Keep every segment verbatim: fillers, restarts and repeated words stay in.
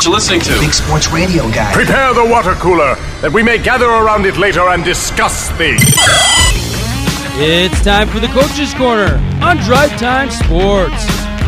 what you're listening to. Big Sports Radio Guy. Prepare the water cooler, that we may gather around it later and discuss things. It's time for the Coach's Corner on Drive Time Sports.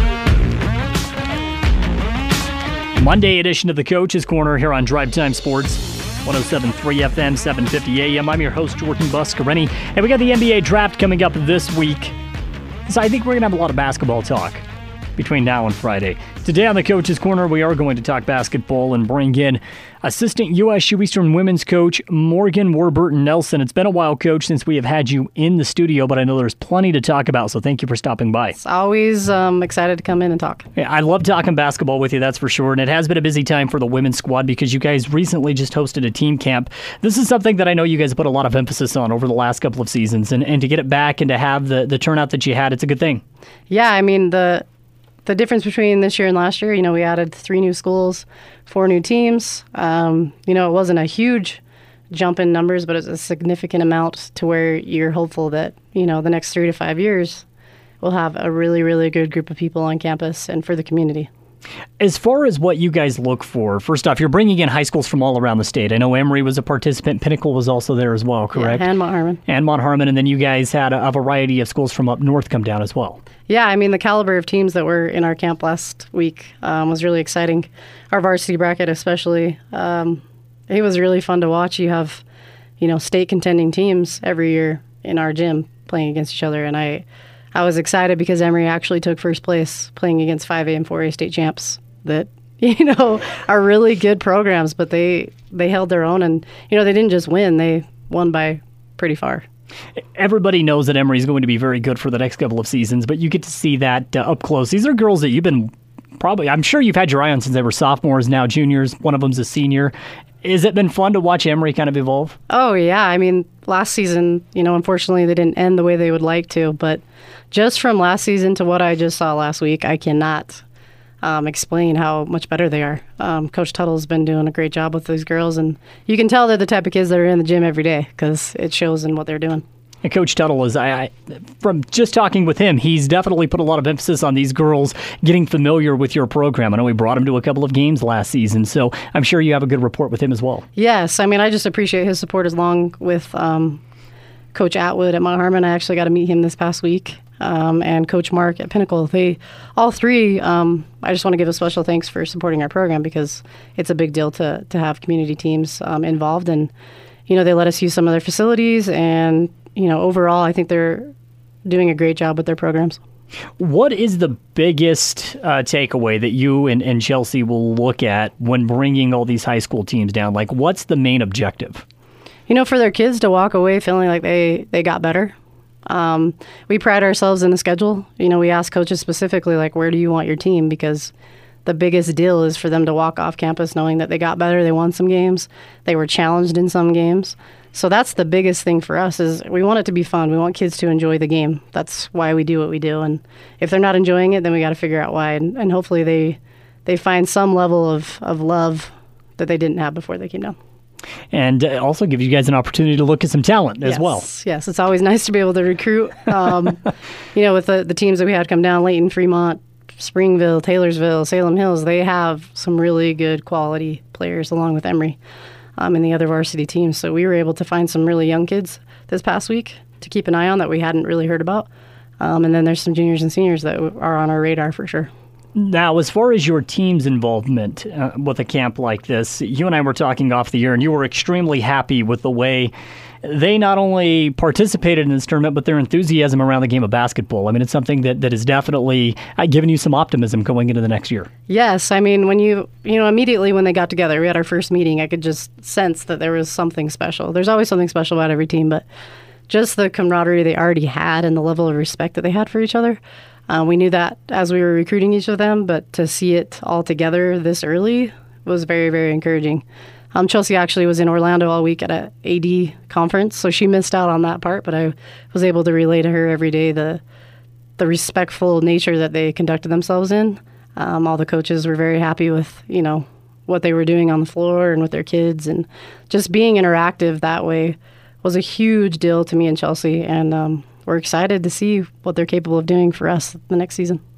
Monday edition of the Coach's Corner here on Drive Time Sports. one oh seven point three F M, seven fifty A M. I'm your host, Jordan Buscarini. And we got the N B A draft coming up this week. So I think we're going to have a lot of basketball talk between now and Friday. Today on the Coach's Corner, we are going to talk basketball and bring in assistant U S U Eastern women's coach Morgan Warburton-Nelson. It's been a while, Coach, since we have had you in the studio, but I know there's plenty to talk about, so thank you for stopping by. It's always um, excited to come in and talk. Yeah, I love talking basketball with you, that's for sure, and it has been a busy time for the women's squad because you guys recently just hosted a team camp. This is something that I know you guys put a lot of emphasis on over the last couple of seasons, and, and to get it back and to have the, the turnout that you had, it's a good thing. Yeah, I mean, the... The difference between this year and last year, you know, we added three new schools, four new teams. Um, you know, it wasn't a huge jump in numbers, but it's a significant amount to where you're hopeful that, you know, the next three to five years we'll have a really, really good group of people on campus and for the community. As far as what you guys look for, first off, you're bringing in high schools from all around the state. I know Emory was a participant. Pinnacle was also there as well, correct? Yeah, and Mount Harmon. And Mount Harmon, and then you guys had a, a variety of schools from up north come down as well. Yeah, I mean, the caliber of teams that were in our camp last week um, was really exciting. Our varsity bracket especially, um, it was really fun to watch. You have, you know, state contending teams every year in our gym playing against each other, and I... I was excited because Emory actually took first place playing against five A and four A state champs that, you know, are really good programs, but they, they held their own and, you know, they didn't just win, they won by pretty far. Everybody knows that Emory is going to be very good for the next couple of seasons, but you get to see that uh, up close. These are girls that you've been probably, I'm sure you've had your eye on since they were sophomores, now juniors. One of them's a senior. Has it been fun to watch Emory kind of evolve? Oh, yeah. I mean, last season, you know, unfortunately they didn't end the way they would like to, but just from last season to what I just saw last week, I cannot um, explain how much better they are. Um, Coach Tuttle's been doing a great job with these girls, and you can tell they're the type of kids that are in the gym every day because it shows in what they're doing. And Coach Tuttle is, I, I, from just talking with him, he's definitely put a lot of emphasis on these girls getting familiar with your program. I know we brought him to a couple of games last season, so I'm sure you have a good rapport with him as well. Yes, I mean, I just appreciate his support along with um, Coach Atwood at Mount Harmon. I actually got to meet him this past week, um, and Coach Mark at Pinnacle. They, all three, um, I just want to give a special thanks for supporting our program because it's a big deal to, to have community teams um, involved, and, you know, they let us use some of their facilities, and you know, overall, I think they're doing a great job with their programs. What is the biggest uh, takeaway that you and, and Chelsea will look at when bringing all these high school teams down? Like, what's the main objective? You know, for their kids to walk away feeling like they, they got better. Um, we pride ourselves in the schedule. You know, we ask coaches specifically, like, where do you want your team? Because the biggest deal is for them to walk off campus knowing that they got better, they won some games, they were challenged in some games. So that's the biggest thing for us is we want it to be fun. We want kids to enjoy the game. That's why we do what we do. And if they're not enjoying it, then we got to figure out why. And, and hopefully they they find some level of, of love that they didn't have before they came down. And uh, also gives you guys an opportunity to look at some talent as yes, well. Yes, it's always nice to be able to recruit. Um, you know, with the, the teams that we had come down, Layton, Fremont, Springville, Taylorsville, Salem Hills, they have some really good quality players along with Emory. Um, and the other varsity teams. So we were able to find some really young kids this past week to keep an eye on that we hadn't really heard about. Um, and then there's some juniors and seniors that are on our radar for sure. Now, as far as your team's involvement uh, with a camp like this, you and I were talking off the air, and you were extremely happy with the way they not only participated in this tournament, but their enthusiasm around the game of basketball. I mean, it's something that, that has definitely uh, given you some optimism going into the next year. Yes. I mean, when you, you know, immediately when they got together, we had our first meeting, I could just sense that there was something special. There's always something special about every team, but just the camaraderie they already had and the level of respect that they had for each other. Uh, we knew that as we were recruiting each of them, but to see it all together this early was very, very encouraging. Um, Chelsea actually was in Orlando all week at a A D conference, so she missed out on that part, but I was able to relay to her every day the the respectful nature that they conducted themselves in. Um, all the coaches were very happy with, you know, what they were doing on the floor and with their kids, and just being interactive that way was a huge deal to me and Chelsea, and um, we're excited to see what they're capable of doing for us the next season.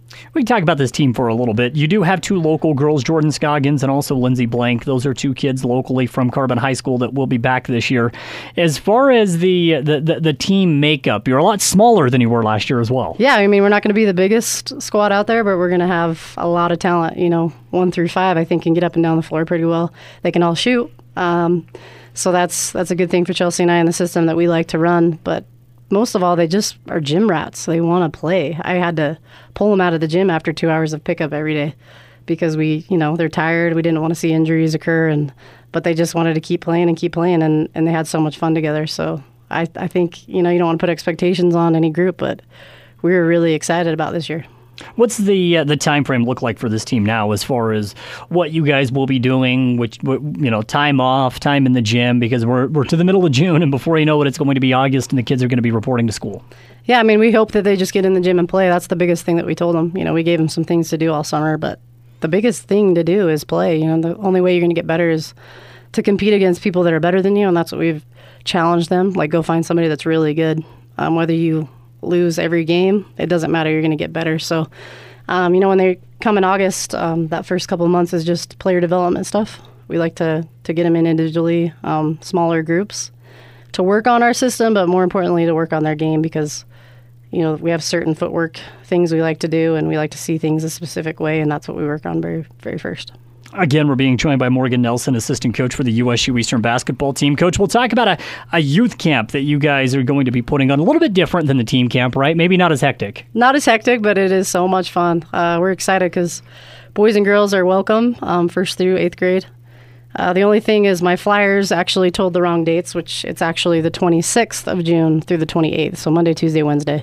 We can talk about this team for a little bit. You do have two local girls, Jordan Scoggins and also Lindsay Blank. Those are two kids locally from Carbon High School that will be back this year. As far as the the, the, the team makeup, you're a lot smaller than you were last year as well. Yeah, I mean, we're not going to be the biggest squad out there, but we're going to have a lot of talent. You know, one through five, I think, can get up and down the floor pretty well. They can all shoot. Um, so that's that's a good thing for Chelsea and I in the system that we like to run. But most of all, they just are gym rats. They want to play. I had to pull them out of the gym after two hours of pickup every day because we, you know, they're tired. We didn't want to see injuries occur, and but they just wanted to keep playing and keep playing, and, and they had so much fun together. So I, I think, you know, you don't want to put expectations on any group, but we were really excited about this year. What's the uh, the time frame look like for this team now as far as what you guys will be doing, which, you know, time off, time in the gym, because we're we're to the middle of June, and before you know it, it's going to be August and the kids are going to be reporting to school. Yeah, I mean, we hope that they just get in the gym and play. That's the biggest thing that we told them. You know, we gave them some things to do all summer, but the biggest thing to do is play. You know, the only way you're going to get better is to compete against people that are better than you, and that's what we've challenged them. Like, go find somebody that's really good, um, whether you lose every game, it doesn't matter, you're going to get better. So, um, you know, when they come in August, um, that first couple of months is just player development stuff. We like to, to get them in individually, um, smaller groups, to work on our system, but more importantly, to work on their game because, you know, we have certain footwork things we like to do, and we like to see things a specific way, and that's what we work on very, very first. Again, we're being joined by Morgan Nelson, assistant coach for the U S U Eastern basketball team. Coach, we'll talk about a, a youth camp that you guys are going to be putting on. A little bit different than the team camp, right? Maybe not as hectic. Not as hectic, but it is so much fun. Uh, we're excited because boys and girls are welcome, um, first through eighth grade. Uh, the only thing is my flyers actually told the wrong dates, which it's actually the twenty-sixth of June through the twenty-eighth, so Monday, Tuesday, Wednesday.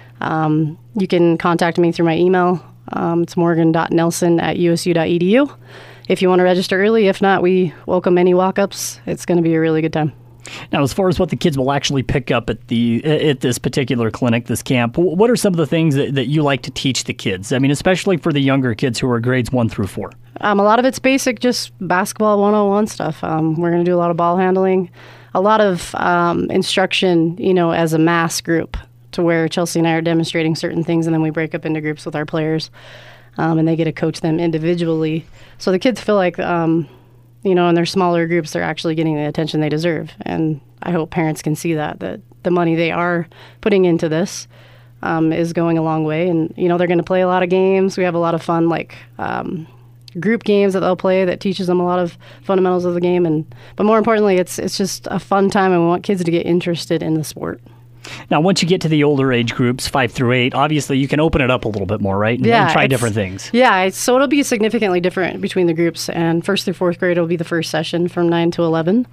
Um, you can contact me through my email. Um, it's morgan dot nelson at u s u dot e d u. If you want to register early. If not, we welcome any walk-ups. It's going to be a really good time. Now, as far as what the kids will actually pick up at the at this particular clinic, this camp, what are some of the things that, that you like to teach the kids? I mean, especially for the younger kids who are grades one through four. Um, a lot of it's basic, just basketball one oh one stuff. Um, we're going to do a lot of ball handling, a lot of um, instruction, you know, as a mass group, to where Chelsea and I are demonstrating certain things, and then we break up into groups with our players. Um, and they get to coach them individually. So the kids feel like, um, you know, in their smaller groups, they're actually getting the attention they deserve. And I hope parents can see that, that the money they are putting into this um, is going a long way. And, you know, they're going to play a lot of games. We have a lot of fun, like, um, group games that they'll play that teaches them a lot of fundamentals of the game. And but more importantly, it's it's just a fun time, and we want kids to get interested in the sport. Now, once you get to the older age groups, five through eight, obviously you can open it up a little bit more, right? And, yeah, and try different things. Yeah, it's, so it'll be significantly different between the groups. And first through fourth grade will be the first session from nine to eleven.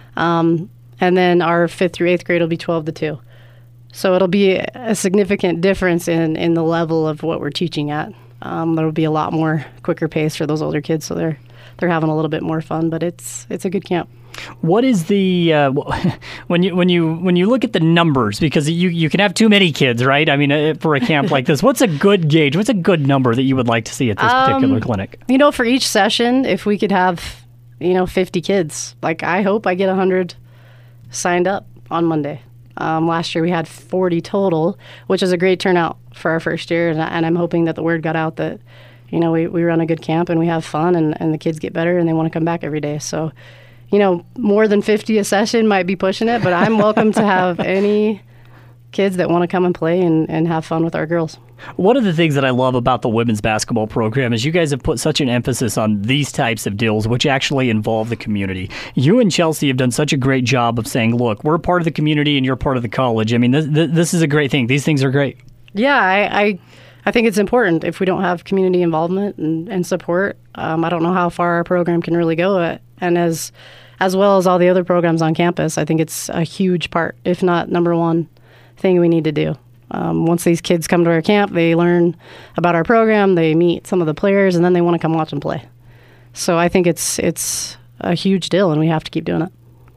Um, and then our fifth through eighth grade will be twelve to two. So it'll be a significant difference in, in the level of what we're teaching at. Um, there'll be a lot more quicker pace for those older kids, so they're they're having a little bit more fun. But it's it's a good camp. What is the uh, when you when you when you look at the numbers, because you, you can have too many kids, right? I mean, uh, for a camp like this, what's a good gauge? What's a good number that you would like to see at this um, particular clinic? You know, for each session, if we could have, you know, fifty kids, like I hope I get one hundred signed up on Monday. Um, last year we had forty total, which is a great turnout for our first year, and, and I'm hoping that the word got out that, you know, we, we run a good camp and we have fun, and, and the kids get better and they want to come back every day. So, you know, more than fifty a session might be pushing it, but I'm welcome to have any kids that want to come and play and, and have fun with our girls. One of the things that I love about the women's basketball program is you guys have put such an emphasis on these types of deals, which actually involve the community. You and Chelsea have done such a great job of saying, look, we're part of the community and you're part of the college. I mean, this, this is a great thing. These things are great. Yeah, I, I, I think it's important. If we don't have community involvement and, and support, um, I don't know how far our program can really go. And as, as well as all the other programs on campus, I think it's a huge part, if not number one thing we need to do. Um, once these kids come to our camp, they learn about our program, they meet some of the players, and then they want to come watch them play. So I think it's it's a huge deal, and we have to keep doing it.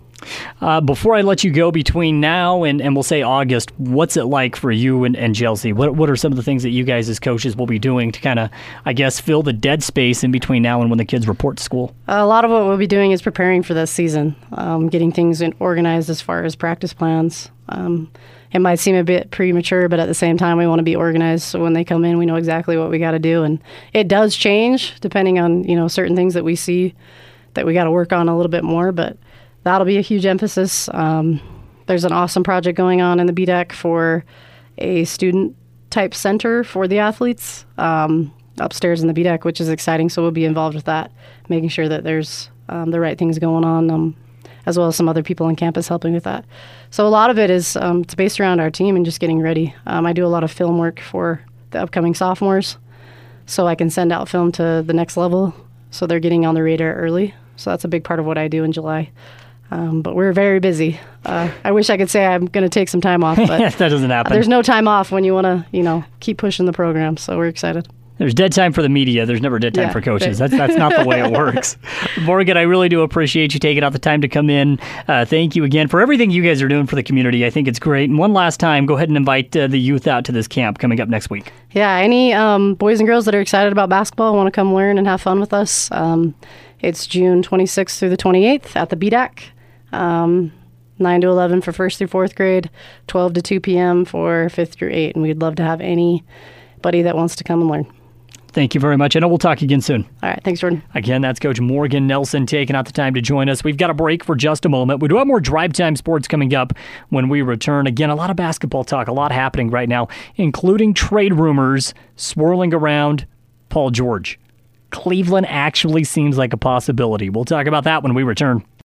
Uh, before I let you go, between now and, and we'll say August, what's it like for you and, and Chelsea? What what are some of the things that you guys as coaches will be doing to kind of, I guess, fill the dead space in between now and when the kids report to school? A lot of what we'll be doing is preparing for this season, um, getting things in, organized as far as practice plans, um, it might seem a bit premature, but at the same time, we want to be organized. So when they come in, we know exactly what we got to do. And it does change depending on, you know, certain things that we see that we got to work on a little bit more. But that'll be a huge emphasis. Um, there's an awesome project going on in the B D E C for a student type center for the athletes um, upstairs in the B D E C, which is exciting. So we'll be involved with that, making sure that there's um, the right things going on. Um, as well as some other people on campus helping with that. So a lot of it is um, it's based around our team and just getting ready. Um, I do a lot of film work for the upcoming sophomores, so I can send out film to the next level, so they're getting on the radar early. So that's a big part of what I do in July. Um, but we're very busy. Uh, I wish I could say I'm going to take some time off, but that doesn't happen. There's no time off when you want to, you know, keep pushing the program. So we're excited. There's dead time for the media. There's never dead time yeah, for coaches. That's that's not the way it works. Morgan, I really do appreciate you taking out the time to come in. Uh, thank you again for everything you guys are doing for the community. I think it's great. And one last time, go ahead and invite uh, the youth out to this camp coming up next week. Yeah, any um, boys and girls that are excited about basketball, want to come learn and have fun with us, um, it's June twenty-sixth through the twenty-eighth at the B D E C. Um, nine to eleven for first through fourth grade, twelve to two p.m. for fifth through eight. And we'd love to have anybody that wants to come and learn. Thank you very much. I know we'll talk again soon. All right. Thanks, Jordan. Again, that's Coach Morgan Nelson taking out the time to join us. We've got a break for just a moment. We do have more Drive Time Sports coming up when we return. Again, a lot of basketball talk, a lot happening right now, including trade rumors swirling around Paul George. Cleveland actually seems like a possibility. We'll talk about that when we return.